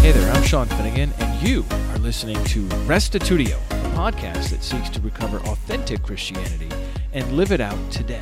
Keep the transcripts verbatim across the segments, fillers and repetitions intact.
Hey there, I'm Sean Finnegan, and you are listening to Restitutio, a podcast that seeks to recover authentic Christianity and live it out today.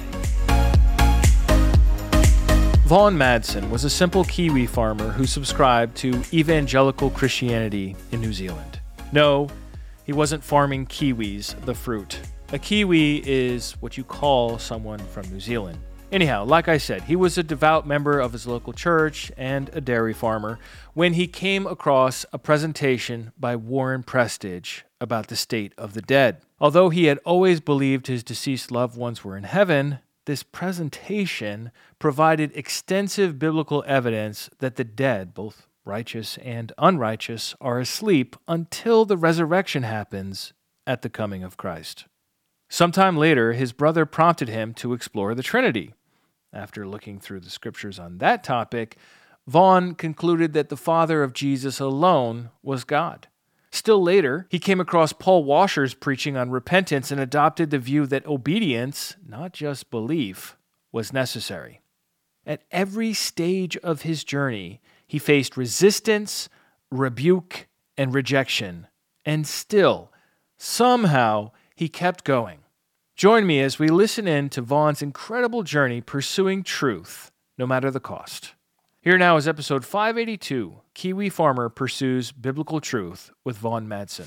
Vaughan Madsen was a simple Kiwi farmer who subscribed to evangelical Christianity in New Zealand. No, he wasn't farming kiwis, the fruit. A kiwi is what you call someone from New Zealand. Anyhow, like I said, he was a devout member of his local church and a dairy farmer when he came across a presentation by Warren Prestage about the state of the dead. Although he had always believed his deceased loved ones were in heaven, this presentation provided extensive biblical evidence that the dead, both righteous and unrighteous, are asleep until the resurrection happens at the coming of Christ. Sometime later, his brother prompted him to explore the Trinity. After looking through the scriptures on that topic, Vaughan concluded that the Father of Jesus alone was God. Still later, he came across Paul Washer's preaching on repentance and adopted the view that obedience, not just belief, was necessary. At every stage of his journey, he faced resistance, rebuke, and rejection, and still, somehow, he kept going. Join me as we listen in to Vaughan's incredible journey pursuing truth, no matter the cost. Here now is episode five eighty-two, Kiwi Farmer Pursues Biblical Truth with Vaughan Madsen.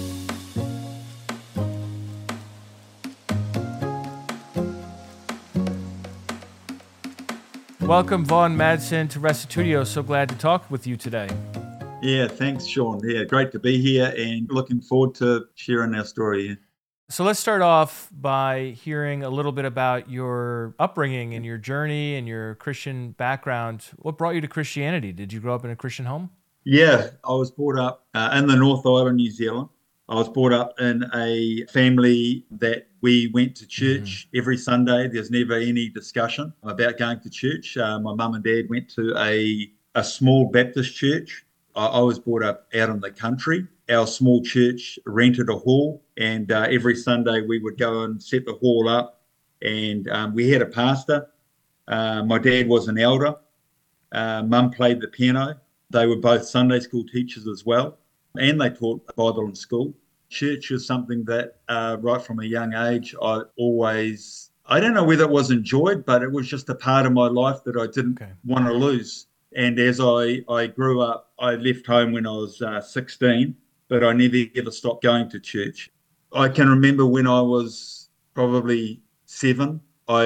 Welcome, Vaughan Madsen, to Restitutio. So glad to talk with you today. Yeah, thanks, Sean. Yeah, great to be here and looking forward to sharing our story. So let's start off by hearing a little bit about your upbringing and your journey and your Christian background. What brought you to Christianity? Did you grow up in a Christian home? Yeah, I was brought up uh, in the North Island, New Zealand. I was brought up in a family that we went to church mm. every Sunday. There's never any discussion about going to church. Uh, my mum and dad went to a, a small Baptist church. I, I was brought up out in the country. Our small church rented a hall, and uh, every Sunday we would go and set the hall up, and um, we had a pastor. Uh, my dad was an elder. Uh, Mum played the piano. They were both Sunday school teachers as well, and they taught the Bible in school. Church is something that uh, right from a young age I always, I don't know whether it was enjoyed, but it was just a part of my life that I didn't okay. want to lose. And as I, I grew up, I left home when I was uh, sixteen. But I never ever stopped going to church. I can remember when I was probably seven,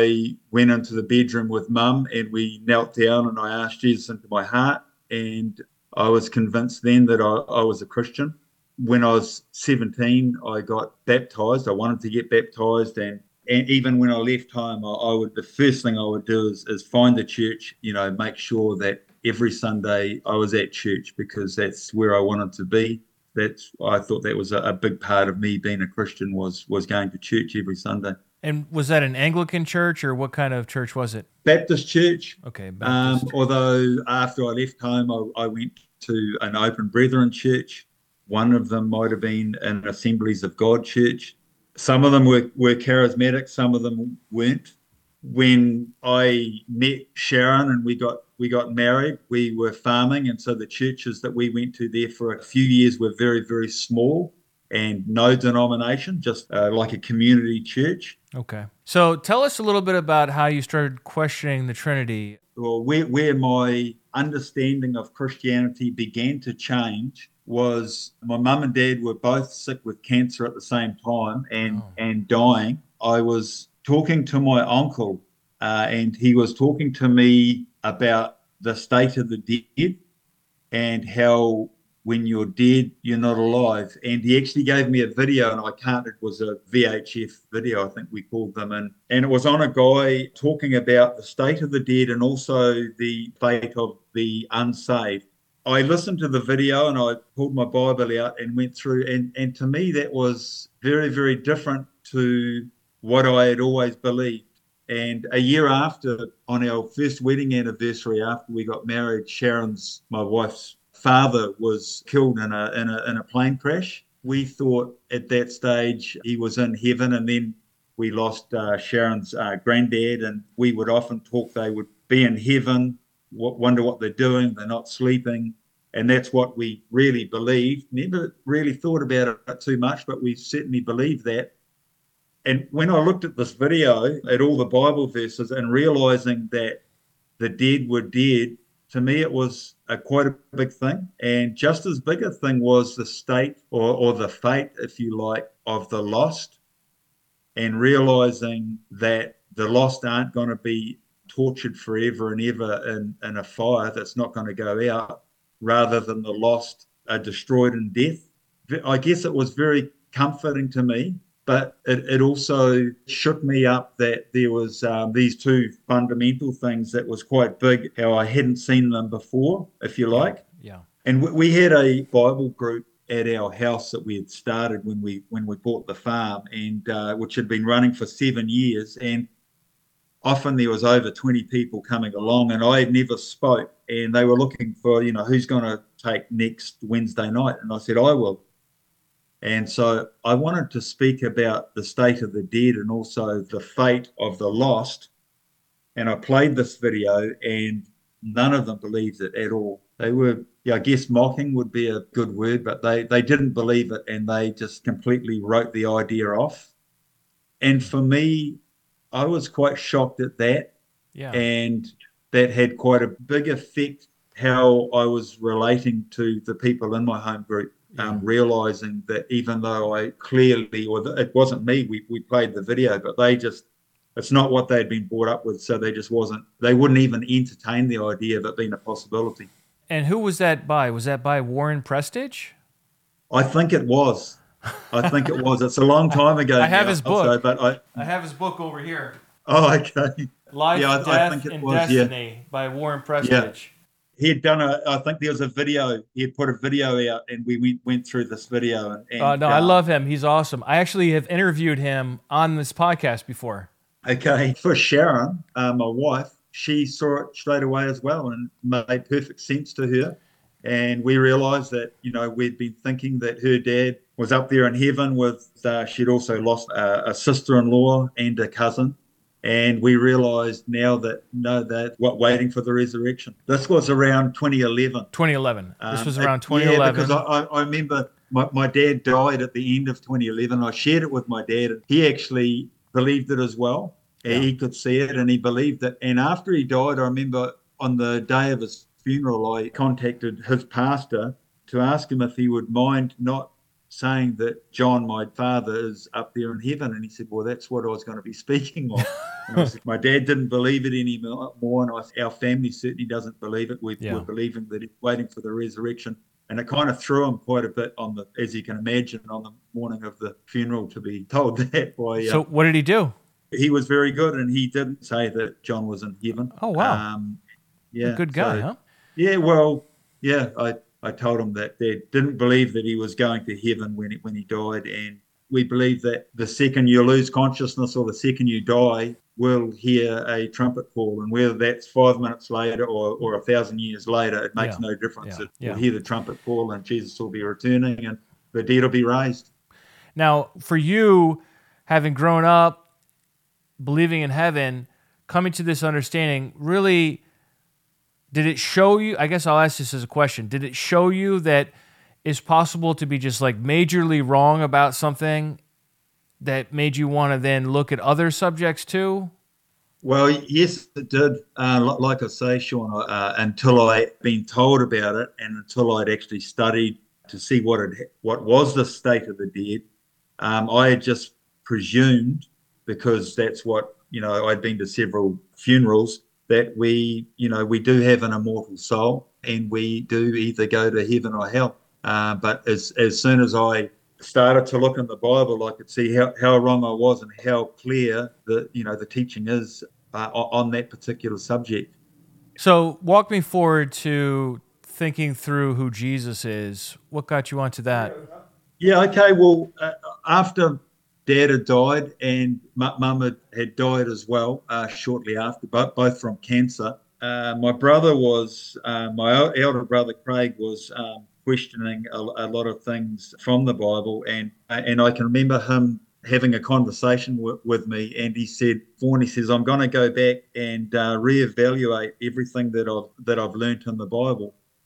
I went into the bedroom with Mum and we knelt down and I asked Jesus into my heart, and I was convinced then that I, I was a Christian. When I was seventeen, I got baptised. I wanted to get baptised, and, and even when I left home, I, I would the first thing I would do is, is find the church, you know, make sure that every Sunday I was at church because that's where I wanted to be. That's I thought that was a, a big part of me being a Christian was was going to church every Sunday. And was that an Anglican church, or what kind of church was it? Baptist church. Okay. Baptist. Um, although after I left home, I, I went to an Open Brethren church. One of them might have been an Assemblies of God church. Some of them were, were charismatic, some of them weren't. When I met Sharon and we got we got married, we were farming, and so the churches that we went to there for a few years were very, very small and no denomination, just uh, like a community church. Okay. So tell us a little bit about how you started questioning the Trinity. Well, where, where my understanding of Christianity began to change was my mum and dad were both sick with cancer at the same time and, oh. and dying. I was talking to my uncle, uh, and he was talking to me about the state of the dead and how when you're dead, you're not alive. And he actually gave me a video, and I can't, it was a V H F video, I think we called them. And, and it was on a guy talking about the state of the dead and also the fate of the unsaved. I listened to the video and I pulled my Bible out and went through. And, and to me, that was very, very different to what I had always believed. And a year after, on our first wedding anniversary, after we got married, Sharon's, my wife's father, was killed in a in a in a plane crash. We thought at that stage he was in heaven, and then we lost uh, Sharon's uh, granddad, and we would often talk. They would be in heaven, wonder what they're doing. They're not sleeping. And that's what we really believed. Never really thought about it too much, but we certainly believed that. And when I looked at this video, at all the Bible verses, and realizing that the dead were dead, to me it was a quite a big thing. And just as big a thing was the state or, or the fate, if you like, of the lost, and realizing that the lost aren't going to be tortured forever and ever in, in a fire that's not going to go out, rather than the lost are destroyed in death. I guess it was very comforting to me, but it, it also shook me up that there was um, these two fundamental things that was quite big, how I hadn't seen them before, if you like. Yeah. yeah. And we, we had a Bible group at our house that we had started when we when we bought the farm, and uh, which had been running for seven years. And often there was over twenty people coming along, and I had never spoke, and they were looking for, you know, who's going to take next Wednesday night. And I said, I will. And so I wanted to speak about the state of the dead and also the fate of the lost. And I played this video, and none of them believed it at all. They were, yeah, I guess mocking would be a good word, but they, they didn't believe it, and they just completely wrote the idea off. And for me, I was quite shocked at that. Yeah. And that had quite a big effect how I was relating to the people in my home group, yeah. um, realizing that even though I clearly, or it wasn't me, we, we played the video, but they just, it's not what they'd been brought up with. So they just wasn't, they wouldn't even entertain the idea of it being a possibility. And who was that by? Was that by Warren Prestage? I think it was. I think it was. It's a long time ago. I have now, his book. Also, but I, I have his book over here. Oh, okay. Life, yeah, I, Death, I think it and was, Destiny yeah. by Warren Prestage. Yeah. He had done a, I think there was a video, he had put a video out, and we went, went through this video. And, and uh, no, uh, I love him. He's awesome. I actually have interviewed him on this podcast before. Okay. For Sharon, uh, my wife, she saw it straight away as well, and made perfect sense to her. And we realized that, you know, we'd been thinking that her dad was up there in heaven with, uh, she'd also lost a, a sister-in-law and a cousin. And we realized now that, no, that what waiting for the resurrection. This was around twenty eleven. twenty eleven. This was um, around twenty eleven. Yeah, because I, I remember my, my dad died at the end of twenty eleven. I shared it with my dad, and he actually believed it as well. Yeah. He could see it, and he believed it. And after he died, I remember on the day of his funeral, I contacted his pastor to ask him if he would mind not saying that John, my father, is up there in heaven. And he said, well, that's what I was going to be speaking of. And I said, my dad didn't believe it anymore, and I, our family certainly doesn't believe it. We, yeah. We're believing that he's waiting for the resurrection. And it kind of threw him quite a bit on the, as you can imagine, on the morning of the funeral to be told that by... Uh, so what did he do? He was very good, and he didn't say that John was in heaven. Oh, wow. Um, yeah. A good guy, so, huh? Yeah, well, yeah, I, I told him that they didn't believe that he was going to heaven when he, when he died. And we believe that the second you lose consciousness or the second you die, we'll hear a trumpet call. And whether that's five minutes later or, or a thousand years later, it makes yeah. no difference. Yeah. It, yeah. We'll hear the trumpet call, and Jesus will be returning, and the dead will be raised. Now, for you, having grown up, believing in heaven, coming to this understanding, really, did it show you, I guess I'll ask this as a question, did it show you that it's possible to be just like majorly wrong about something that made you want to then look at other subjects too? Well, yes, it did. Uh, like I say, Sean, uh, until I'd been told about it, and until I'd actually studied to see what it, what was the state of the dead, um, I had just presumed, because that's what, you know, I'd been to several funerals, that we, you know, we do have an immortal soul, and we do either go to heaven or hell. Uh, but as as soon as I started to look in the Bible, I could see how, how wrong I was and how clear the, you know, the teaching is uh, on that particular subject. So walk me forward to thinking through who Jesus is. What got you onto that? Yeah, okay. Well, uh, after Dad had died, and Mum had, had died as well uh, shortly after, both, both from cancer. Uh, my brother was, uh, my elder brother Craig was um, questioning a, a lot of things from the Bible, and and I can remember him having a conversation w- with me, and he said, Vaughan, he says, I'm going to go back and uh, reevaluate everything that I've that I've learnt in the Bible.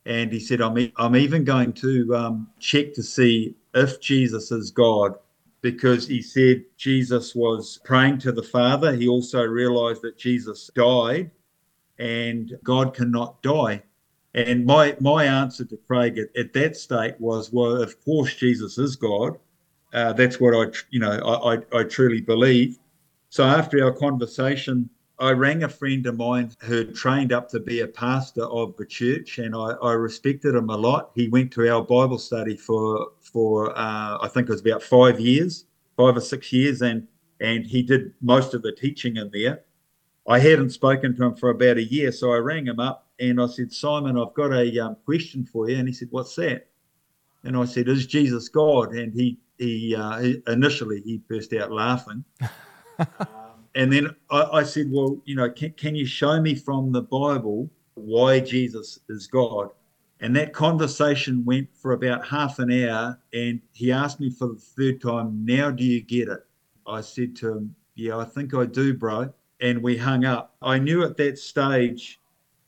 And he said, I'm, e- I'm even going to um, check to see if Jesus is God, because he said Jesus was praying to the Father. He also realized that Jesus died and God cannot die. And my my answer to Craig at, at that state was, well, of course Jesus is God. Uh, that's what I, you know, I, I, I truly believe. So after our conversation, I rang a friend of mine who had trained up to be a pastor of the church, and I, I respected him a lot. He went to our Bible study for for uh, I think it was about five years, five or six years, and and he did most of the teaching in there. I hadn't spoken to him for about a year, so I rang him up and I said, Simon, I've got a um, question for you. And he said, what's that? And I said, is Jesus God? And he he, uh, he initially he burst out laughing. Um, and then I, I said, well, you know, can, can you show me from the Bible why Jesus is God? And that conversation went for about half an hour. And he asked me for the third time, now do you get it? I said to him, yeah, I think I do, bro. And we hung up. I knew at that stage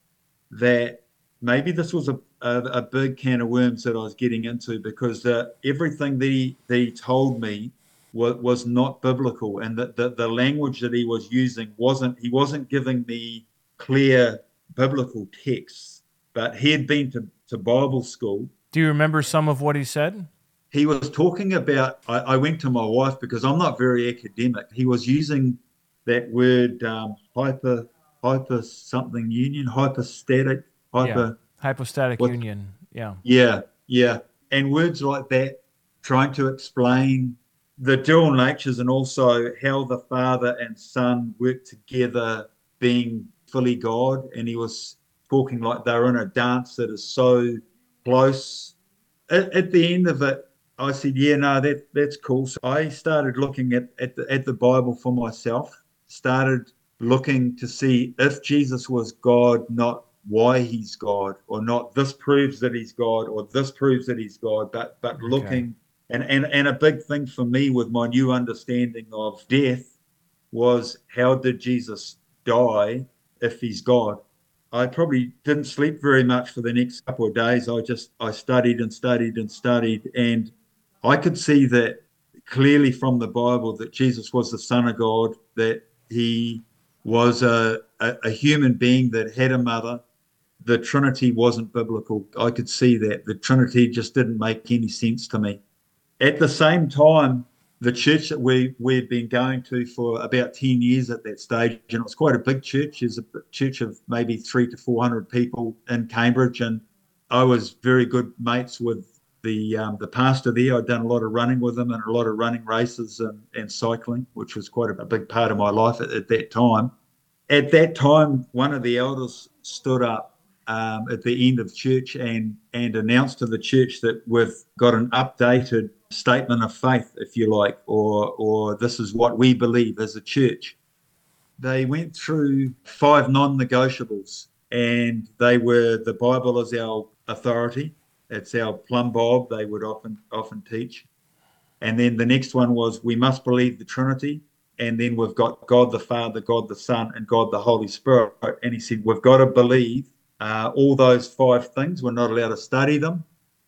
that maybe this was a, a, a big can of worms that I was getting into, because uh, everything that he, that he told me was, was not biblical, and that the, the language that he was using wasn't, he wasn't giving me clear biblical texts, but he had been to, to Bible school. Do you remember some of what he said? He was talking about, I, I went to my wife because I'm not very academic. He was using that word um, hyper, hyper something union, hypostatic, hyper. Yeah. Hypostatic What? union. Yeah. Yeah, yeah. And words like that, trying to explain the dual natures and also how the Father and Son work together, being fully God. And he was talking like they're in a dance that is so close. At, at the end of it, I said, yeah, no, that that's cool. So I started looking at, at the at the Bible for myself, started looking to see if Jesus was God, not why he's God, or not this proves that he's God, or this proves that he's God, but but Okay. looking, and and and a big thing for me with my new understanding of death was, how did Jesus die if he's God? I probably didn't sleep very much for the next couple of days. I just I studied and studied and studied, and I could see that clearly from the Bible that Jesus was the Son of God, that he was a, a, a human being that had a mother. The Trinity wasn't biblical. I could see that. The Trinity just didn't make any sense to me. At the same time, the church that we we'd been going to for about ten years at that stage, and it was quite a big church. It's a church of maybe three to four hundred people in Cambridge, and I was very good mates with the um, the pastor there. I'd done a lot of running with him and a lot of running races and, and cycling, which was quite a, a big part of my life at, at that time. At that time, one of the elders stood up um, at the end of church and and announced to the church that we've got an updated statement of faith, if you like, or or this is what we believe as a church. They went through five non-negotiables, and they were: the Bible is our authority. It's our plumb bob, they would often often teach. And then the next one was, we must believe the Trinity. And then we've got God the Father, God the Son, and God the Holy Spirit. And he said, we've got to believe uh, all those five things. We're not allowed to study them.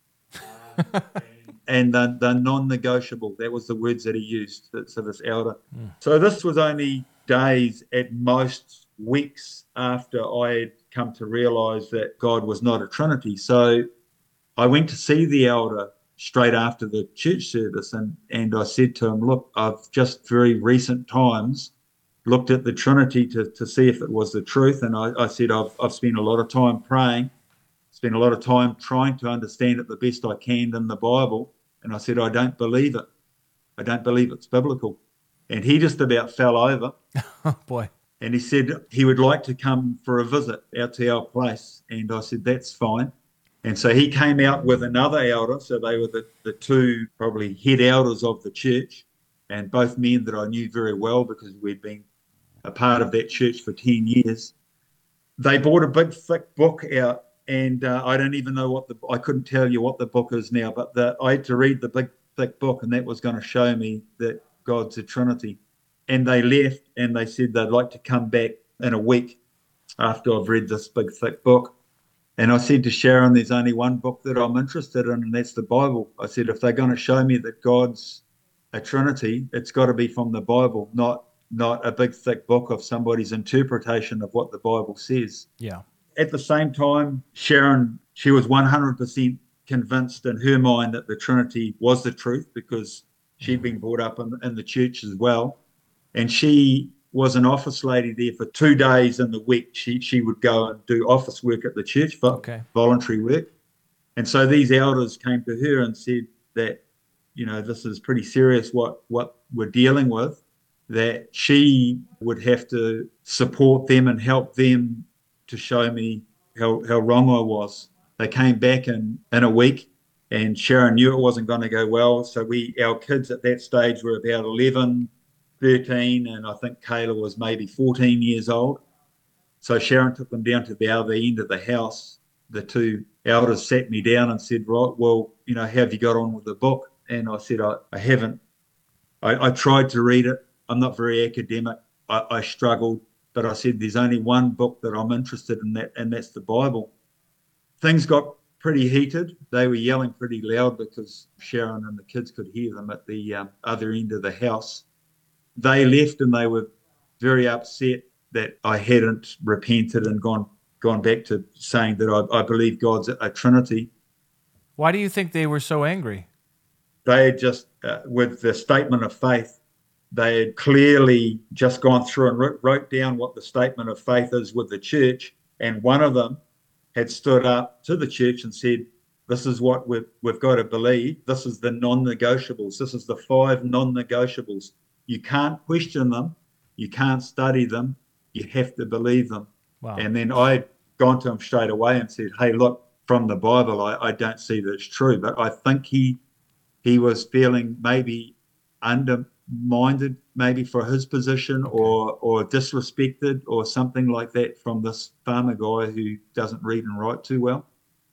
And they're, they're non-negotiable. That was the words that he used. So this elder. Mm. So this was only days, at most weeks, after I had come to realize that God was not a Trinity. So I went to see the elder straight after the church service, and and I said to him, look, I've just very recent times looked at the Trinity to, to see if it was the truth. And I, I said, I've, I've spent a lot of time praying, spent a lot of time trying to understand it the best I can in the Bible. And I said, I don't believe it. I don't believe it's biblical. And he just about fell over. Oh, boy. And he said he would like to come for a visit out to our place. And I said, that's fine. And so he came out with another elder. So they were the, the two probably head elders of the church, and both men that I knew very well because we'd been a part of that church for ten years. They brought a big, thick book out, and uh, I don't even know what the, I couldn't tell you what the book is now, but the, I had to read the big, thick book, and that was going to show me that God's a Trinity. And they left, and they said they'd like to come back in a week after I've read this big, thick book. And I said to Sharon, there's only one book that I'm interested in, and that's the Bible. I said, if they're going to show me that God's a Trinity, it's got to be from the Bible, not not a big thick book of somebody's interpretation of what the Bible says. Yeah. At the same time, Sharon, she was one hundred percent convinced in her mind that the Trinity was the truth because she'd been brought up in, in the church as well. And she was an office lady there for two days in the week. She she would go and do office work at the church, for Okay. voluntary work. And so these elders came to her and said that, you know, this is pretty serious what, what we're dealing with, that she would have to support them and help them to show me how, how wrong I was. They came back in, in a week, and Sharon knew it wasn't going to go well. So we, our kids at that stage were about eleven, thirteen, and I think Kayla was maybe fourteen years old. So Sharon took them down to the other end of the house. The two elders sat me down and said, right, well, you know, how have you got on with the book? And I said, I, I haven't. I, I tried to read it. I'm not very academic. I, I struggled, but I said, there's only one book that I'm interested in, that, and that's the Bible. Things got pretty heated. They were yelling pretty loud because Sharon and the kids could hear them at the um, other end of the house. They left and they were very upset that I hadn't repented and gone gone back to saying that I, I believe God's a, a Trinity. Why do you think they were so angry? They had just, uh, with the statement of faith, they had clearly just gone through and wrote, wrote down what the statement of faith is with the church. And one of them had stood up to the church and said, this is what we've, we've got to believe. This is the non-negotiables. This is the five non-negotiables. You can't question them. You can't study them. You have to believe them. Wow. And then I'd gone to him straight away and said, hey, look, from the Bible, I, I don't see that it's true. But I think he he was feeling maybe undermined, maybe for his position, Okay. or or disrespected or something like that from this farmer guy who doesn't read and write too well.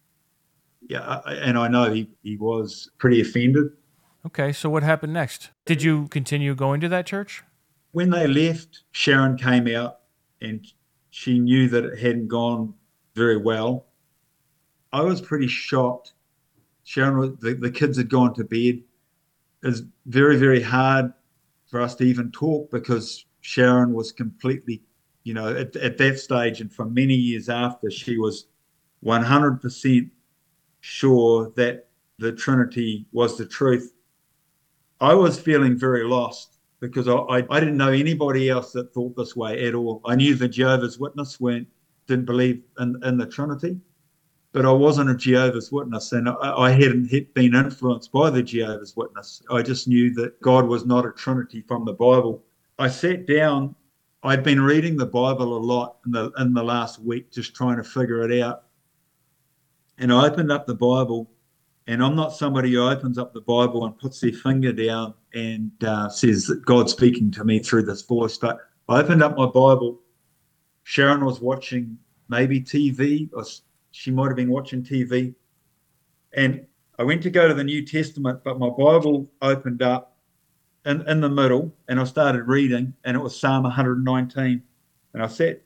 Yeah, and I know he, he was pretty offended. Okay, so what happened next? Did you continue going to that church? When they left, Sharon came out and she knew that it hadn't gone very well. I was pretty shocked. Sharon, the, the kids had gone to bed. It was very, very hard for us to even talk because Sharon was completely, you know, at, at that stage and for many years after, she was one hundred percent sure that the Trinity was the truth. I was feeling very lost because I, I, I didn't know anybody else that thought this way at all. I knew the Jehovah's Witness weren't, didn't believe in, in the Trinity, but I wasn't a Jehovah's Witness, and I, I hadn't been influenced by the Jehovah's Witness. I just knew that God was not a Trinity from the Bible. I sat down. I'd been reading the Bible a lot in the in the last week, just trying to figure it out. And I opened up the Bible, and I'm not somebody who opens up the Bible and puts their finger down and uh, says that God's speaking to me through this voice. But I opened up my Bible. Sharon was watching maybe T V, or she might have been watching T V. And I went to go to the New Testament, but my Bible opened up in, in the middle, and I started reading, and it was Psalm one nineteen. And I sat,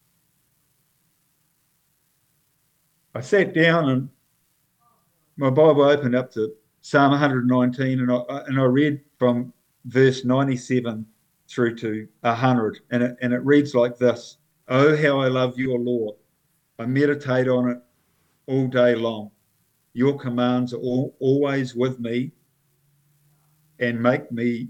I sat down, and my Bible opened up to Psalm one nineteen, and I and I read from verse ninety-seven through to one hundred, and it and it reads like this: "Oh, how I love your law! I meditate on it all day long. Your commands are all, always with me, and make me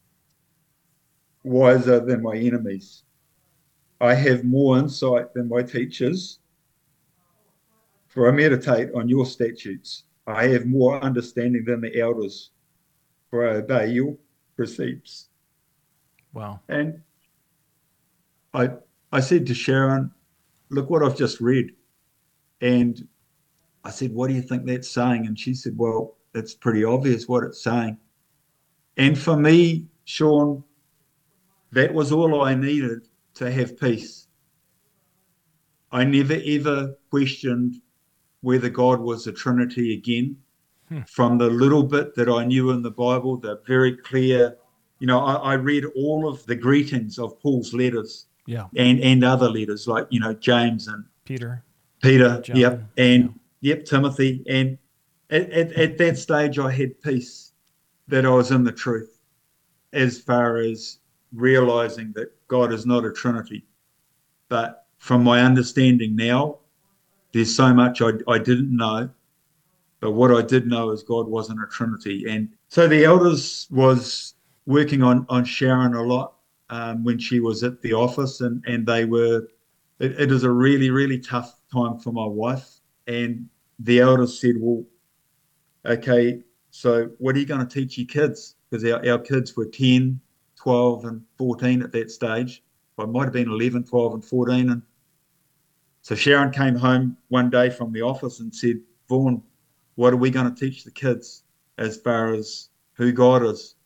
wiser than my enemies. I have more insight than my teachers, for I meditate on your statutes. I have more understanding than the elders, for I obey your precepts." Wow. And I I said to Sharon, look what I've just read. And I said, what do you think that's saying? And she said, well, it's pretty obvious what it's saying. And for me, Sean, that was all I needed to have peace. I never, ever questioned whether God was a Trinity again. Hmm. From the little bit that I knew in the Bible, the very clear, you know, I, I read all of the greetings of Paul's letters, yeah, and, and other letters like, you know, James and Peter. Peter, John, yep, and yeah. yep, Timothy. And at, at, at that stage, I had peace that I was in the truth as far as realizing that God is not a Trinity. But from my understanding now, there's so much I, I didn't know. But what I did know is God wasn't a Trinity. And so the elders was working on, on Sharon a lot um, when she was at the office, and, and they were, it, it is a really, really tough time for my wife. And the elders said, well, okay, so what are you going to teach your kids? Because our, our kids were ten, twelve, and fourteen at that stage. I might have been eleven, twelve, and fourteen. And so Sharon came home one day from the office and said, Vaughan, what are we going to teach the kids as far as who God is?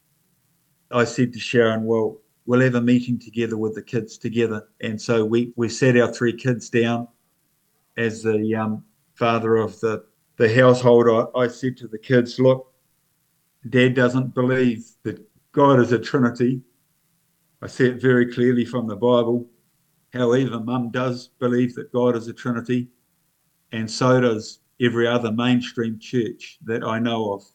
I said to Sharon, well, we'll have a meeting together with the kids together. And so we, we sat our three kids down as the um, father of the, the household. I, I said to the kids, look, Dad doesn't believe that God is a Trinity. I see it very clearly from the Bible. However, Mum does believe that God is a Trinity, and so does every other mainstream church that I know of.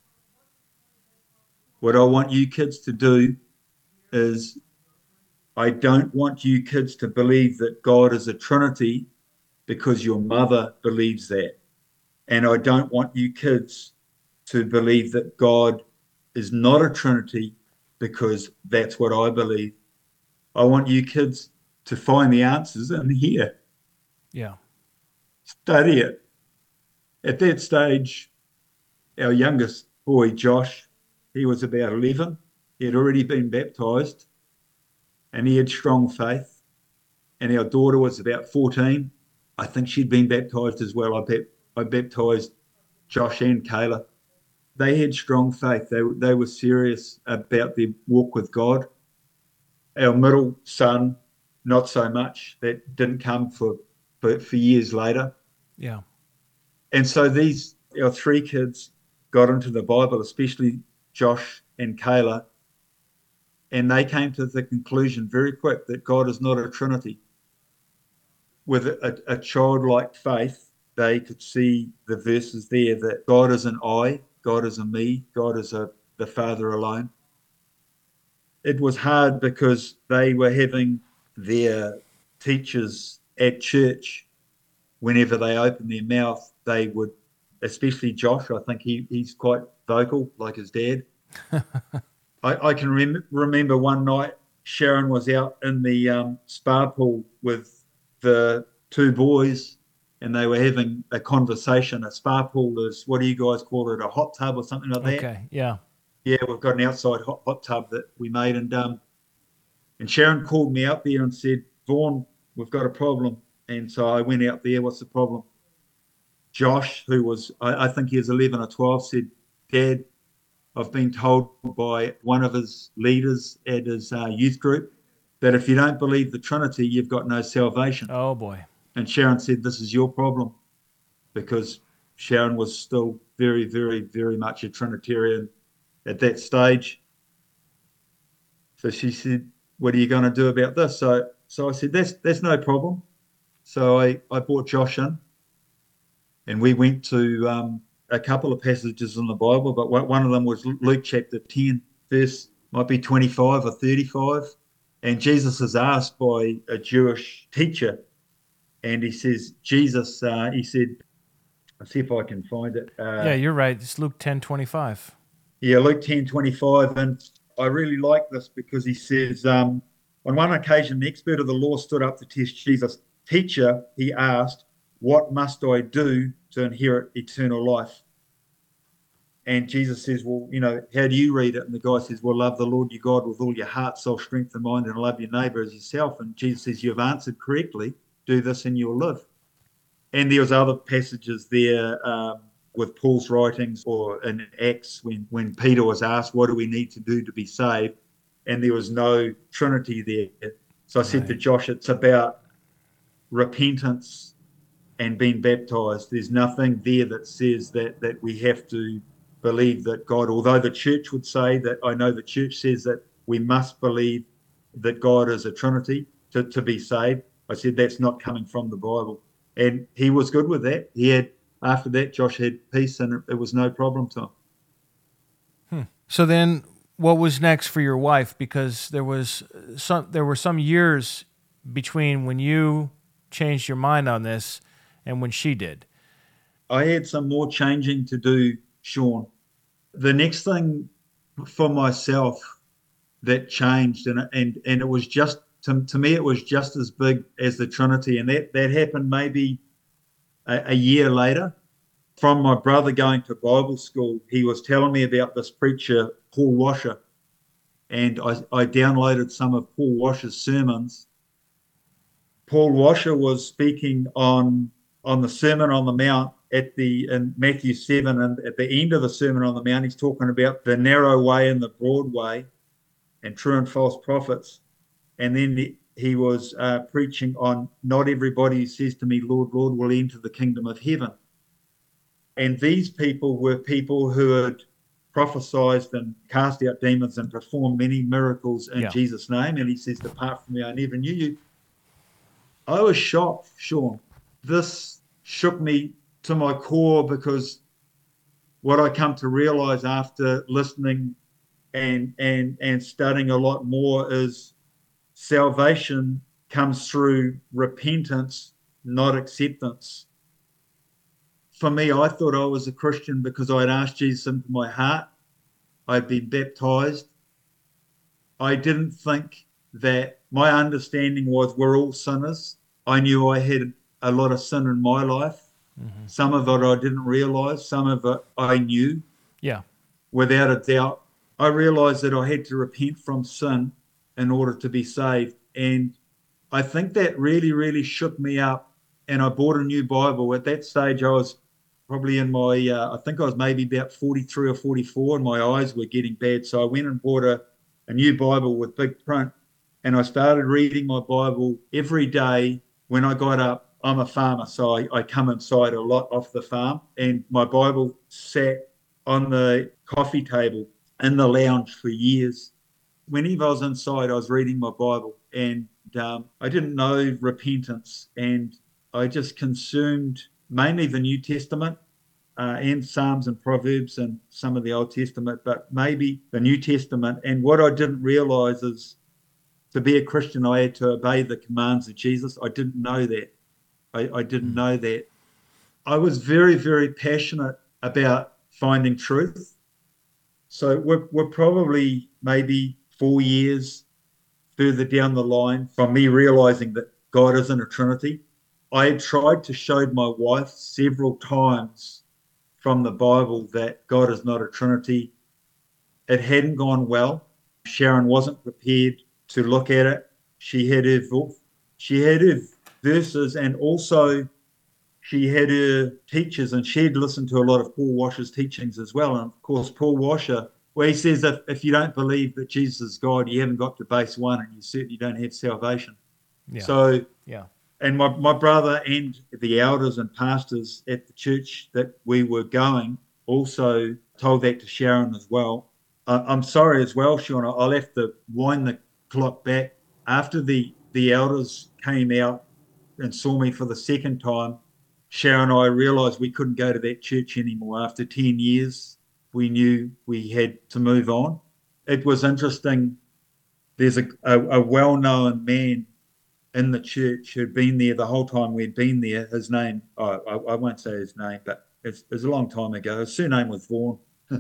What I want you kids to do is, I don't want you kids to believe that God is a Trinity because your mother believes that. And I don't want you kids to believe that God is not a Trinity because that's what I believe. I want you kids to find the answers in here. Yeah. Study it. At that stage, our youngest boy, Josh, he was about eleven. He had already been baptized and he had strong faith. And our daughter was about fourteen. I think she'd been baptized as well. I, bap- I baptized Josh and Kayla. They had strong faith. They, they were serious about their walk with God. Our middle son, not so much. That didn't come for, for, for years later. Yeah. And so these, our three kids got into the Bible, especially Josh and Kayla, and they came to the conclusion very quick that God is not a Trinity. With a, a childlike faith, they could see the verses there that God is an I, God is a me, God is a the Father alone. It was hard because they were having their teachers at church, whenever they opened their mouth, they would, especially Josh, I think he, he's quite vocal like his dad. I, I can rem- remember one night Sharon was out in the um, spa pool with the two boys and they were having a conversation. A spa pool is, what do you guys call it, a hot tub or something like that? Okay, yeah. Yeah, we've got an outside hot, hot tub that we made. And um, and Sharon called me out there and said, Vaughan, we've got a problem. And so I went out there. What's the problem? Josh, who was, I, I think he was eleven or twelve, said, Dad, I've been told by one of his leaders at his uh, youth group that if you don't believe the Trinity, you've got no salvation. Oh, boy. And Sharon said, this is your problem, because Sharon was still very, very, very much a Trinitarian at that stage. So she said, what are you going to do about this? So so I said, that's that's no problem. So I, I brought Josh in and we went to um, a couple of passages in the Bible, but one of them was Luke chapter ten, verse might be twenty-five or thirty-five. And Jesus is asked by a Jewish teacher, and he says, Jesus, uh, he said, I'll see if I can find it. Uh, Yeah, you're right. It's Luke ten twenty-five. Yeah, Luke ten twenty-five. And I really like this because he says, um, on one occasion, the expert of the law stood up to test Jesus. Teacher, he asked, what must I do to inherit eternal life? And Jesus says, well, you know, how do you read it? And the guy says, well, love the Lord your God with all your heart, soul, strength, and mind, and love your neighbor as yourself. And Jesus says, you've answered correctly. Do this and you'll live. And there was other passages there um, with Paul's writings, or in Acts when, when Peter was asked, what do we need to do to be saved? And there was no Trinity there. So I said Right. to Josh, it's about repentance and being baptized. There's nothing there that says that that we have to believe that God, although the church would say that, I know the church says that we must believe that God is a Trinity to, to be saved. I said that's not coming from the Bible. And he was good with that. He had, after that, Josh had peace and it, it was no problem to him. Hmm. So then what was next for your wife? Because there was some, there were some years between when you changed your mind on this and when she did. I had some more changing to do, Sean. The next thing for myself that changed, and and and it was just to, to me, it was just as big as the Trinity, and that that happened maybe a, a year later. From my brother going to Bible school, he was telling me about this preacher, Paul Washer, and I, I downloaded some of Paul Washer's sermons. Paul Washer was speaking on on the Sermon on the Mount at the in Matthew seven, and at the end of the Sermon on the Mount, he's talking about the narrow way and the broad way, and true and false prophets. And then he, he was uh, preaching on not everybody who says to me, Lord, Lord, will enter the kingdom of heaven. And these people were people who had prophesied and cast out demons and performed many miracles in Yeah. Jesus' name. And he says, depart from me, I never knew you. I was shocked, Sean. This shook me to my core, because what I come to realize after listening and and and studying a lot more is salvation comes through repentance, not acceptance. For me, I thought I was a Christian because I'd asked Jesus into my heart. I'd been baptized. I didn't think that my understanding was we're all sinners. I knew I had a lot of sin in my life. Mm-hmm. Some of it I didn't realize. Some of it I knew. Yeah. Without a doubt. I realized that I had to repent from sin in order to be saved. And I think that really, really shook me up. And I bought a new Bible. At that stage, I was probably in my, uh, I think I was maybe about forty-three or forty-four, and my eyes were getting bad. So I went and bought a, a new Bible with big print. And I started reading my Bible every day when I got up. I'm a farmer, so I, I come inside a lot off the farm. And my Bible sat on the coffee table in the lounge for years. Whenever I was inside, I was reading my Bible, and um, I didn't know repentance, and I just consumed mainly the New Testament uh, and Psalms and Proverbs and some of the Old Testament, but maybe the New Testament. And what I didn't realize is, to be a Christian, I had to obey the commands of Jesus. I didn't know that. I, I didn't mm. know that. I was very, very passionate about finding truth. So we're, we're probably maybe four years further down the line from me realizing that God isn't a Trinity. I had tried to show my wife several times from the Bible that God is not a Trinity. It hadn't gone well. Sharon wasn't prepared to look at it. She had her, she had her verses, and also she had her teachers, and she'd listened to a lot of Paul Washer's teachings as well. And of course, Paul Washer, where he says that if you don't believe that Jesus is God, you haven't got to base one, and you certainly don't have salvation. Yeah. So, yeah. And my, my brother and the elders and pastors at the church that we were going also told that to Sharon as well. Uh, I'm sorry as well, Sean, I'll have to wind the clock back. After the, the elders came out and saw me for the second time, Sharon and I realised we couldn't go to that church anymore. After ten years, we knew we had to move on. It was interesting. There's a, a, a well-known man in the church who'd been there the whole time we'd been there. His name, oh, I, I won't say his name, but it's, it was a long time ago. His surname was Vaughan.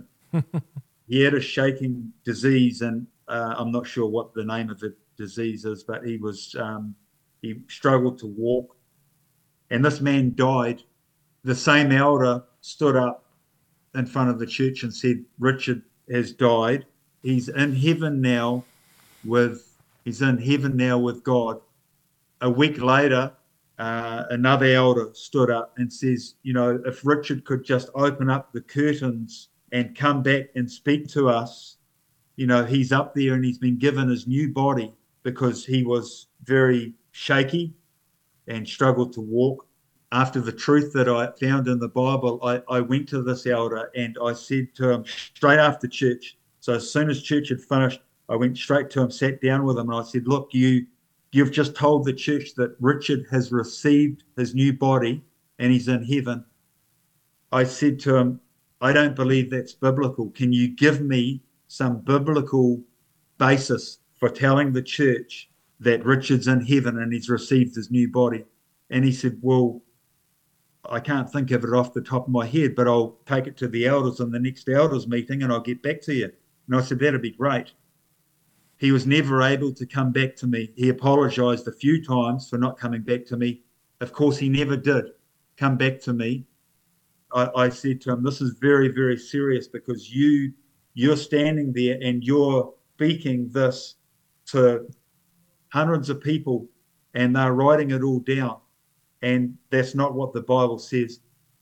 He had a shaking disease, and uh, I'm not sure what the name of the disease is, but he was um, he struggled to walk. And this man died. The same elder stood up in front of the church and said, Richard has died. He's in heaven now with, he's in heaven now with God. A week later, uh, another elder stood up and says, you know, if Richard could just open up the curtains and come back and speak to us, you know, he's up there and he's been given his new body, because he was very shaky and struggled to walk. After the truth that I found in the Bible, I, I went to this elder and I said to him straight after church. So as soon as church had finished, I went straight to him, sat down with him, and I said, look, you you've just told the church that Richard has received his new body and he's in heaven. I said to him, I don't believe that's biblical. Can you give me some biblical basis for telling the church that Richard's in heaven and he's received his new body? And he said, well, I can't think of it off the top of my head, but I'll take it to the elders in the next elders meeting and I'll get back to you. And I said, that'd be great. He was never able to come back to me. He apologized a few times for not coming back to me. Of course, he never did come back to me. I, I said to him, this is very, very serious, because you, you're standing there and you're speaking this to hundreds of people and they're writing it all down. And that's not what the Bible says.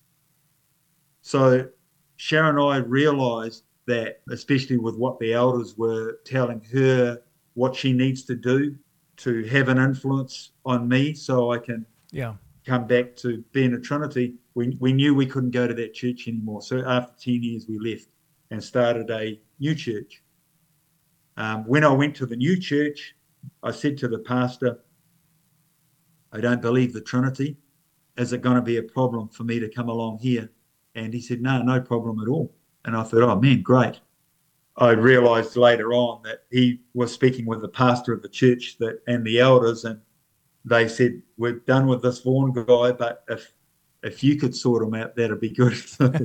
So Sharon and I realized that, especially with what the elders were telling her, what she needs to do to have an influence on me so I can yeah. come back to being a Trinity, we, we knew we couldn't go to that church anymore. So after ten years, we left and started a new church. Um, when I went to the new church, I said to the pastor, I don't believe the Trinity. Is it going to be a problem for me to come along here? And he said, no, no problem at all. And I thought, oh, man, great. I realized later on that he was speaking with the pastor of the church that and the elders, and they said, we're done with this Vaughan guy, but if if you could sort him out, that'd be good.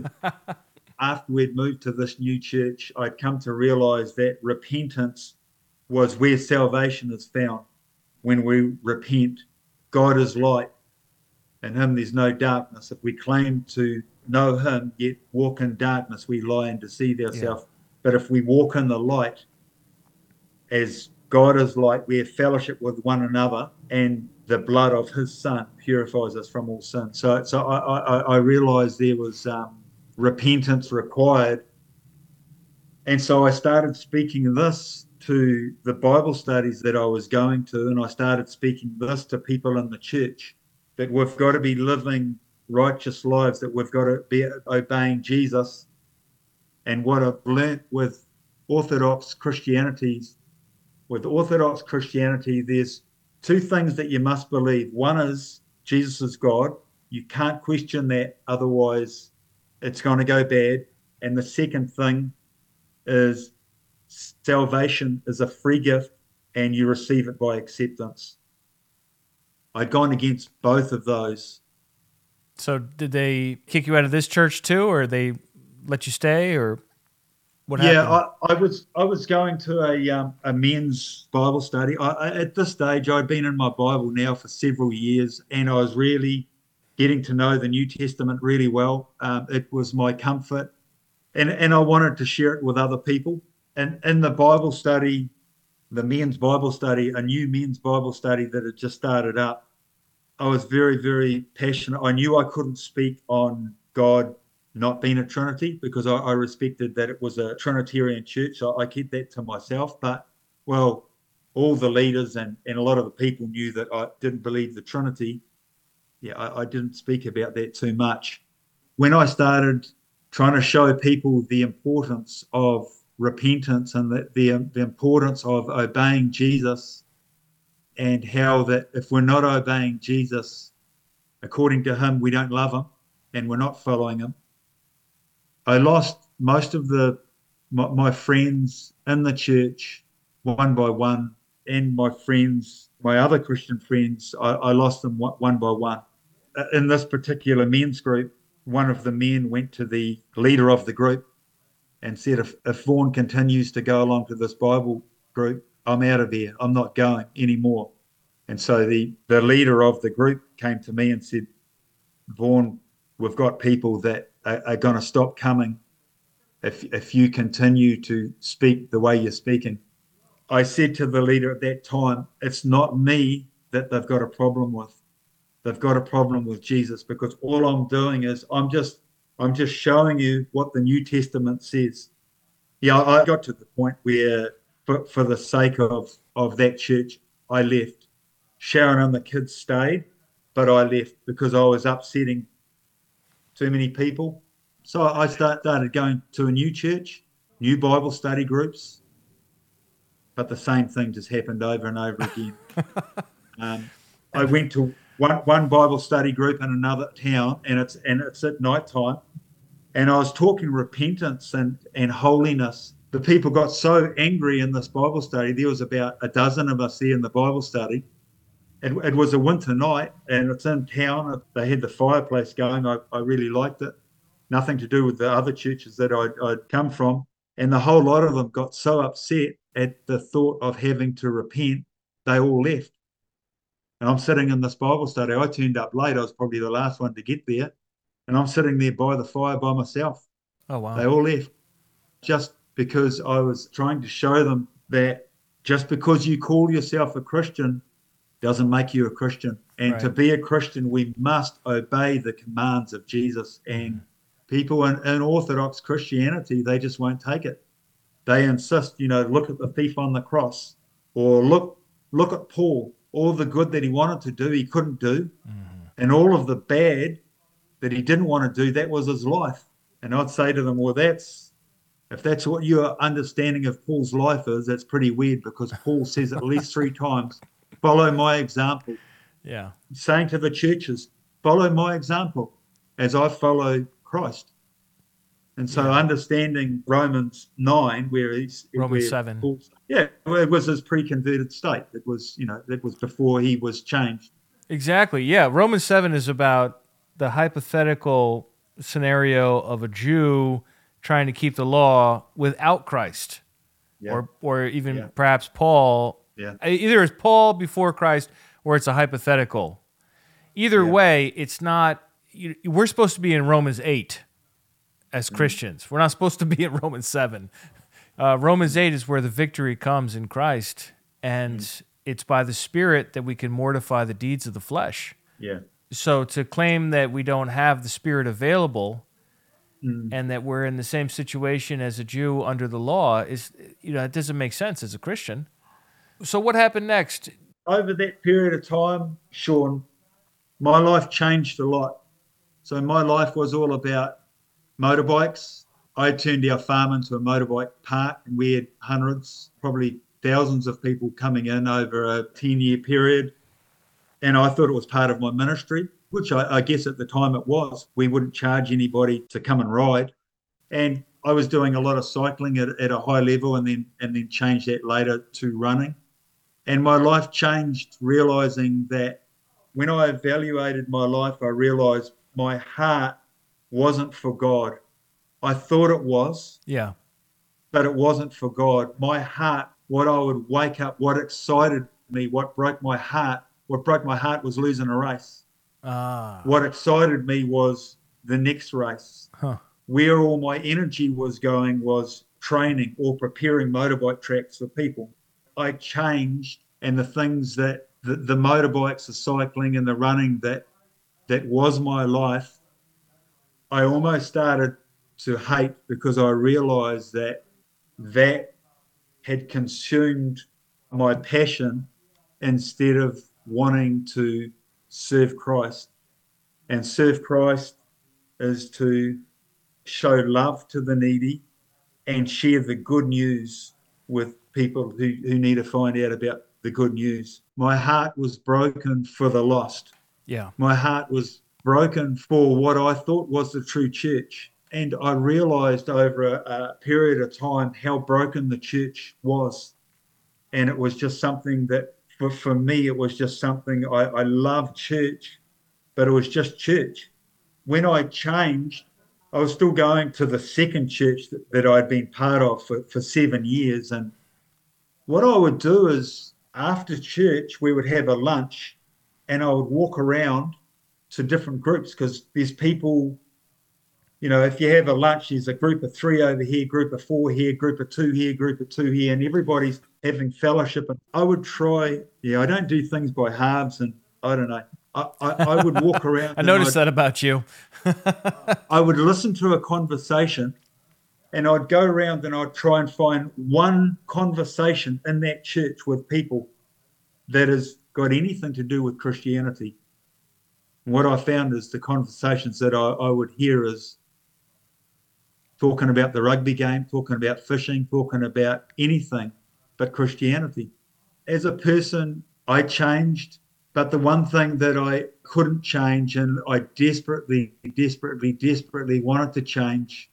After we'd moved to this new church, I'd come to realize that repentance was where salvation is found. When we repent, God is light. In him there's no darkness. If we claim to know him, yet walk in darkness, we lie and deceive ourselves. Yeah. But if we walk in the light, as God is light, we have fellowship with one another, and the blood of his son purifies us from all sin. So, so I, I, I realized there was um, repentance required. And so I started speaking this to the Bible studies that I was going to, and I started speaking this to people in the church, that we've got to be living righteous lives, that we've got to be obeying Jesus. And what I've learnt with Orthodox Christianity, with Orthodox Christianity, there's two things that you must believe. One is Jesus is God. You can't question that, otherwise it's going to go bad. And the second thing is salvation is a free gift and you receive it by acceptance. I'd gone against both of those. So did they kick you out of this church too, or they let you stay, or what happened? Yeah, I, I was I was going to a um, a men's Bible study. I, I, at this stage, I'd been in my Bible now for several years, and I was really getting to know the New Testament really well. Um, it was my comfort, and and I wanted to share it with other people. And in the Bible study, the men's Bible study, a new men's Bible study that had just started up, I was very, very passionate. I knew I couldn't speak on God not being a Trinity because I, I respected that it was a Trinitarian church. So I kept that to myself. But, well, all the leaders and, and a lot of the people knew that I didn't believe the Trinity. Yeah, I, I didn't speak about that too much. When I started trying to show people the importance of repentance and the, the, the importance of obeying Jesus, and how that if we're not obeying Jesus, according to him, we don't love him and we're not following him. I lost most of the my, my friends in the church one by one, and my friends, my other Christian friends, I, I lost them one by one. In this particular men's group, one of the men went to the leader of the group and said, if, if Vaughan continues to go along to this Bible group, I'm out of here. I'm not going anymore. And so the, the leader of the group came to me and said, Vaughan, we've got people that are, are going to stop coming if if you continue to speak the way you're speaking. I said to the leader at that time, it's not me that they've got a problem with. They've got a problem with Jesus, because all I'm doing is I'm just I'm just showing you what the New Testament says. Yeah, I got to the point where for, for the sake of, of that church, I left. Sharon and the kids stayed, but I left because I was upsetting too many people. So I start, started going to a new church, new Bible study groups, but the same thing just happened over and over again. Um, I went to one, one Bible study group in another town, and it's and it's at night time, and I was talking repentance and, and holiness. The people got so angry in this Bible study. There was about a dozen of us there in the Bible study. It, it was a winter night, and it's in town. They had the fireplace going. I, I really liked it. Nothing to do with the other churches that I'd, I'd come from. And the whole lot of them got so upset at the thought of having to repent, they all left. And I'm sitting in this Bible study. I turned up late. I was probably the last one to get there. And I'm sitting there by the fire by myself. Oh, wow. They all left just because I was trying to show them that just because you call yourself a Christian doesn't make you a Christian. And Right. to be a Christian, we must obey the commands of Jesus. And mm. people in, in Orthodox Christianity, they just won't take it. They insist, you know, look at the thief on the cross, or look, look at Paul. All the good that he wanted to do, he couldn't do. Mm-hmm. And all of the bad that he didn't want to do, that was his life. And I'd say to them, well, that's, if that's what your understanding of Paul's life is, that's pretty weird, because Paul says at least three times, follow my example. Yeah. Saying to the churches, follow my example as I follow Christ. And so yeah. understanding Romans nine, where he's Romans where seven. Paul's, yeah, it was his pre-converted state. It was, you know, that was before he was changed. Exactly. Yeah. Romans seven is about the hypothetical scenario of a Jew trying to keep the law without Christ, yeah. or or even yeah. perhaps Paul. Yeah. Either it's Paul before Christ, or it's a hypothetical. Either yeah. way, it's not. You, we're supposed to be in Romans eight as Christians. Mm. We're not supposed to be in Romans seven. Uh, Romans eight is where the victory comes in Christ, and mm. it's by the Spirit that we can mortify the deeds of the flesh. Yeah. So to claim that we don't have the Spirit available, mm. and that we're in the same situation as a Jew under the law is, you know, it doesn't make sense as a Christian. So what happened next? Over that period of time, Sean, my life changed a lot. So my life was all about motorbikes. I turned our farm into a motorbike park, and we had hundreds, probably thousands of people coming in over a ten-year period. And I thought it was part of my ministry, which I, I guess at the time it was. We wouldn't charge anybody to come and ride. And I was doing a lot of cycling at, at a high level, and then and then changed that later to running. And my life changed, realizing that when I evaluated my life, I realized my heart wasn't for God. I thought it was, yeah, but it wasn't for God. My heart, what I would wake up, what excited me, what broke my heart, what broke my heart was losing a race. Ah. What excited me was the next race. Huh. Where all my energy was going was training or preparing motorbike tracks for people. I changed, and the things that the, the motorbikes, the cycling and the running that that was my life, I almost started to hate, because I realized that that had consumed my passion instead of wanting to serve Christ. And serve Christ is to show love to the needy and share the good news with people who, who need to find out about the good news. My heart was broken for the lost. Yeah. My heart was broken for what I thought was the true church. And I realized over a, a period of time how broken the church was. And it was just something that, for, for me, it was just something, I, I loved church, but it was just church. When I changed, I was still going to the second church that, that I'd been part of for, for seven years. And what I would do is, after church, we would have a lunch, and I would walk around to different groups, because there's people, you know, if you have a lunch, there's a group of three over here, group of four here, group of two here, group of two here, and everybody's having fellowship. And I would try, yeah, I don't do things by halves, and I don't know. I, I, I would walk around. I noticed I'd, that about you. I would listen to a conversation, and I'd go around and I'd try and find one conversation in that church with people that has got anything to do with Christianity. And what I found is the conversations that I, I would hear is talking about the rugby game, talking about fishing, talking about anything but Christianity. As a person, I changed. But the one thing that I couldn't change and I desperately, desperately, desperately wanted to change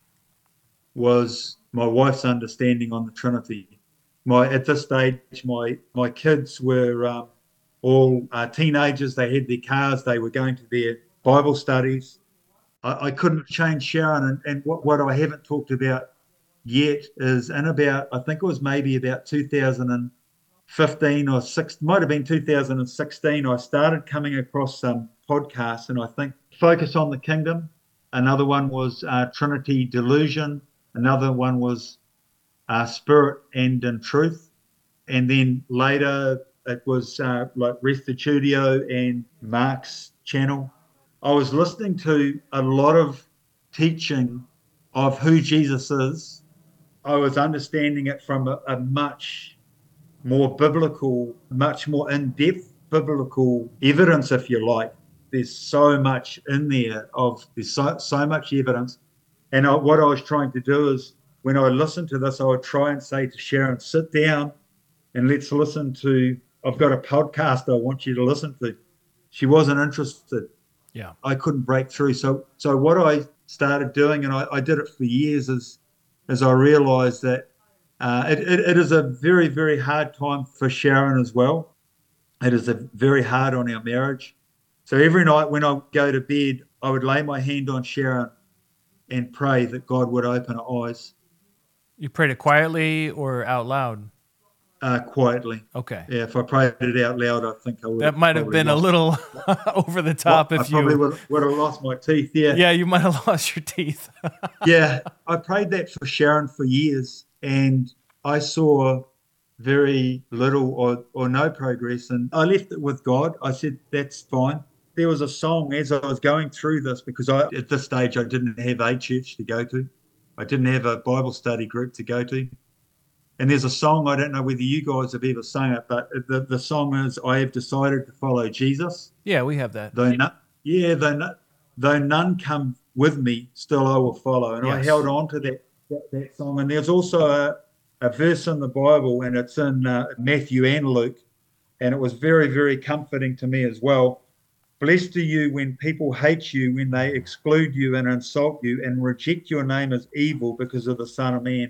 was my wife's understanding on the Trinity. My At this stage, my my kids were um, all uh, teenagers. They had their cars. They were going to their Bible studies. I, I couldn't change Sharon. And, and what, what I haven't talked about yet is in about, I think it was maybe about two thousand fifteen or six, might have been two thousand sixteen, I started coming across some podcasts, and I think Focus on the Kingdom. Another one was uh, Trinity Delusion. Another one was uh, Spirit and in Truth. And then later it was uh, like Restitutio and Mark's channel. I was listening to a lot of teaching of who Jesus is. I was understanding it from a, a much more biblical, much more in-depth biblical evidence, if you like. There's so much in there of, there's so, so much evidence. And I, what I was trying to do is, when I listened to this, I would try and say to Sharon, sit down and let's listen to, I've got a podcast I want you to listen to. She wasn't interested. Yeah. I couldn't break through. So so what I started doing, and I, I did it for years, is, is I realized that uh, it, it, it is a very, very hard time for Sharon as well. It is a very hard on our marriage. So every night when I go to bed, I would lay my hand on Sharon and pray that God would open her eyes. You prayed it quietly or out loud? Uh, quietly. Okay. Yeah, if I prayed it out loud, I think I would. That might have been lost. a little over the top. Well, if I probably you would, would have lost my teeth. Yeah. Yeah, you might have lost your teeth. Yeah, I prayed that for Sharon for years, and I saw very little or, or no progress. And I left it with God. I said, that's fine. There was a song as I was going through this, because I, at this stage, I didn't have a church to go to. I didn't have a Bible study group to go to. And there's a song, I don't know whether you guys have ever sung it, but the, the song is, I have decided to follow Jesus. Yeah, we have that. Though no, yeah, though, no, though none come with me, still I will follow. And yes. I held on to that, that, that song. And there's also a, a verse in the Bible, and it's in uh, Matthew and Luke, and it was very, very comforting to me as well. Blessed are you when people hate you, when they exclude you and insult you and reject your name as evil because of the Son of Man.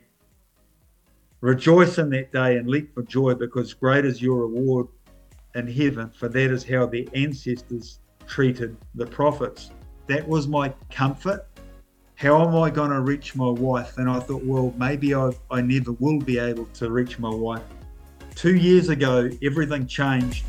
Rejoice in that day and leap for joy, because great is your reward in heaven, for that is how their ancestors treated the prophets. That was my comfort. How am I going to reach my wife? And I thought, well, maybe I, I never will be able to reach my wife. Two years ago, everything changed.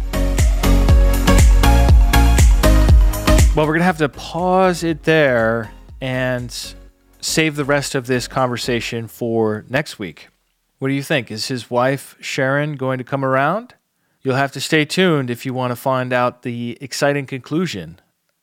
Well, we're going to have to pause it there and save the rest of this conversation for next week. What do you think? Is his wife, Sharon, going to come around? You'll have to stay tuned if you want to find out the exciting conclusion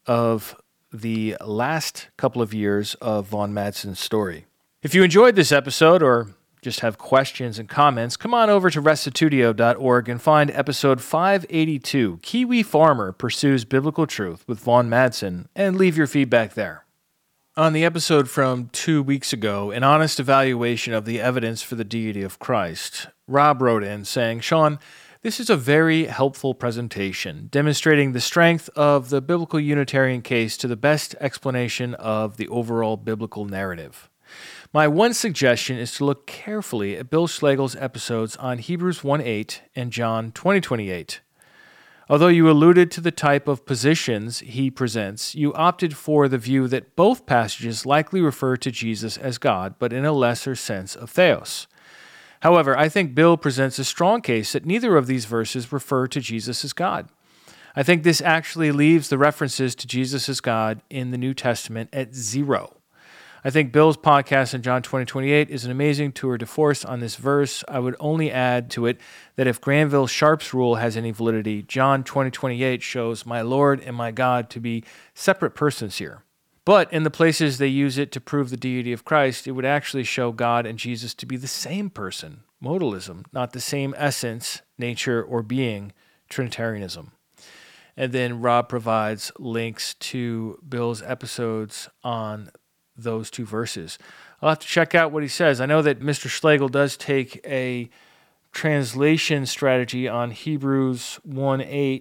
of the last couple of years of Von Madsen's story. If you enjoyed this episode or just have questions and comments, come on over to restitutio dot org and find episode five eighty-two, Kiwi Farmer Pursues Biblical Truth with Von Madsen, and leave your feedback there. On the episode from two weeks ago, an honest evaluation of the evidence for the deity of Christ, Rob wrote in saying, Sean, this is a very helpful presentation, demonstrating the strength of the biblical Unitarian case to the best explanation of the overall biblical narrative. My one suggestion is to look carefully at Bill Schlegel's episodes on Hebrews one eight and John twenty twenty-eight. Although you alluded to the type of positions he presents, you opted for the view that both passages likely refer to Jesus as God, but in a lesser sense of theos. However, I think Bill presents a strong case that neither of these verses refer to Jesus as God. I think this actually leaves the references to Jesus as God in the New Testament at zero. I think Bill's podcast in John twenty twenty-eight is an amazing tour de force on this verse. I would only add to it that if Granville Sharp's rule has any validity, John twenty twenty-eight shows my Lord and my God to be separate persons here. But in the places they use it to prove the deity of Christ, it would actually show God and Jesus to be the same person, modalism, not the same essence, nature, or being, Trinitarianism. And then Rob provides links to Bill's episodes on those two verses. I'll have to check out what he says. I know that Mister Schlegel does take a translation strategy on Hebrews one eight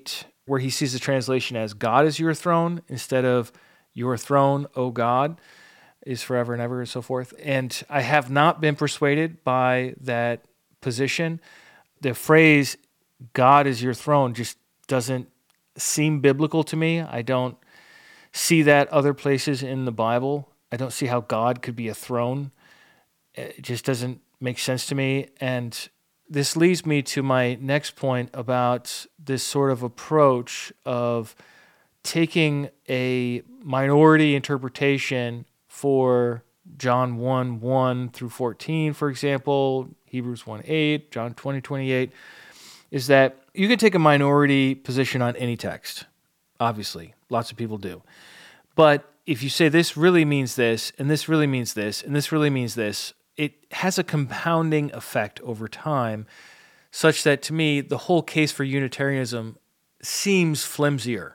where he sees the translation as God is your throne instead of your throne, O God, is forever and ever and so forth. And I have not been persuaded by that position. The phrase God is your throne just doesn't seem biblical to me. I don't see that other places in the Bible. I don't see how God could be a throne. It just doesn't make sense to me. And this leads me to my next point about this sort of approach of taking a minority interpretation for John one, one through fourteen, for example, Hebrews one, eight, John twenty, twenty-eight, is that you can take a minority position on any text. Obviously, lots of people do. But if you say this really means this, and this really means this, and this really means this, it has a compounding effect over time, such that to me, the whole case for Unitarianism seems flimsier.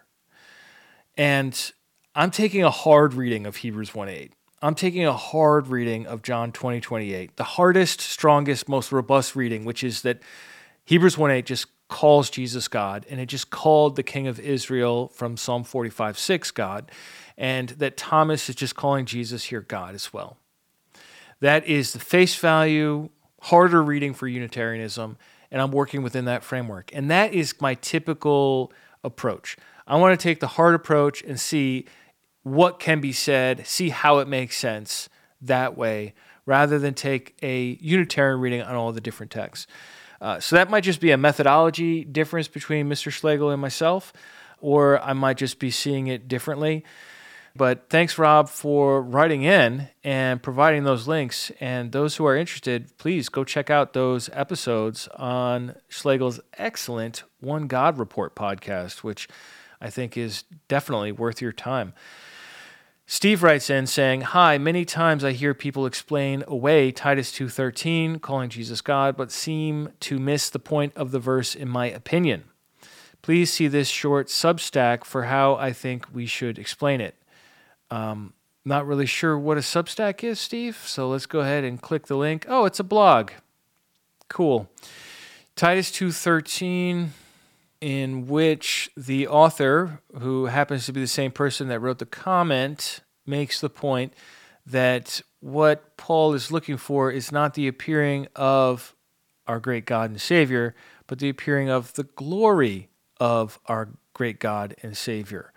And I'm taking a hard reading of Hebrews one, eight. I'm taking a hard reading of John twenty, twenty-eight, the hardest, strongest, most robust reading, which is that Hebrews one, eight just calls Jesus God, and it just called the King of Israel from Psalm forty-five, six God, and that Thomas is just calling Jesus here God as well. That is the face value, harder reading for Unitarianism, and I'm working within that framework. And that is my typical approach. I want to take the hard approach and see what can be said, see how it makes sense that way, rather than take a Unitarian reading on all the different texts. Uh, so that might just be a methodology difference between Mister Schlegel and myself, or I might just be seeing it differently. But thanks, Rob, for writing in and providing those links. And those who are interested, please go check out those episodes on Schlegel's excellent One God Report podcast, which I think is definitely worth your time. Steve writes in saying, "Hi, many times I hear people explain away Titus two thirteen, calling Jesus God, but seem to miss the point of the verse in my opinion. Please see this short Substack for how I think we should explain it." Um, not really sure what a Substack is, Steve, so let's go ahead and click the link. Oh, it's a blog. Cool. Titus two thirteen, in which the author, who happens to be the same person that wrote the comment, makes the point that what Paul is looking for is not the appearing of our great God and Savior, but the appearing of the glory of our great God and Savior.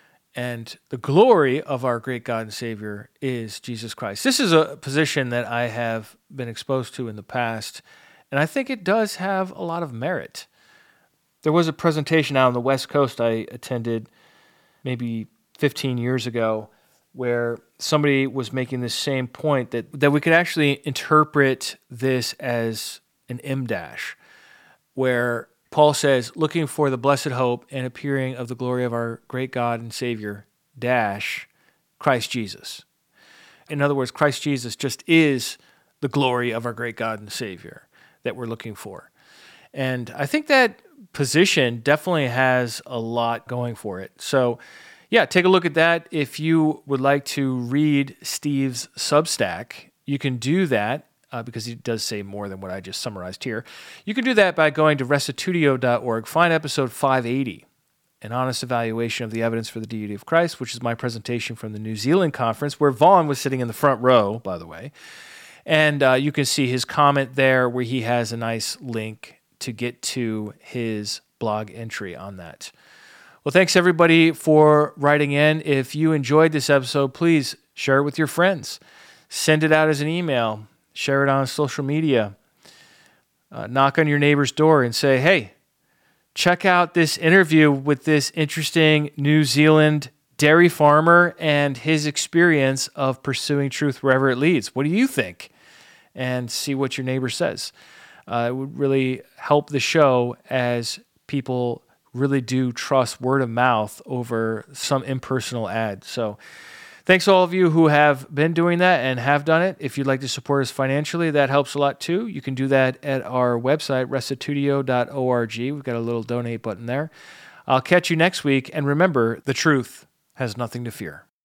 And the glory of our great God and Savior is Jesus Christ. This is a position that I have been exposed to in the past, and I think it does have a lot of merit. There was a presentation out on the West Coast I attended maybe fifteen years ago where somebody was making this same point, that, that we could actually interpret this as an M-dash, where Paul says, looking for the blessed hope and appearing of the glory of our great God and Savior, dash, Christ Jesus. In other words, Christ Jesus just is the glory of our great God and Savior that we're looking for. And I think that position definitely has a lot going for it. So yeah, take a look at that. If you would like to read Steve's Substack, you can do that uh, because he does say more than what I just summarized here. You can do that by going to restitutio dot org, find episode five eighty, An Honest Evaluation of the Evidence for the Deity of Christ, which is my presentation from the New Zealand conference, where Vaughn was sitting in the front row, by the way. And uh, you can see his comment there where he has a nice link to get to his blog entry on that. Well, thanks everybody for writing in. If you enjoyed this episode, please share it with your friends. Send it out as an email. Share it on social media. Uh, knock on your neighbor's door and say, hey, check out this interview with this interesting New Zealand dairy farmer and his experience of pursuing truth wherever it leads. What do you think? And see what your neighbor says. Uh, it would really help the show as people really do trust word of mouth over some impersonal ad. So thanks to all of you who have been doing that and have done it. If you'd like to support us financially, that helps a lot too. You can do that at our website, restitutio dot org. We've got a little donate button there. I'll catch you next week. And remember, the truth has nothing to fear.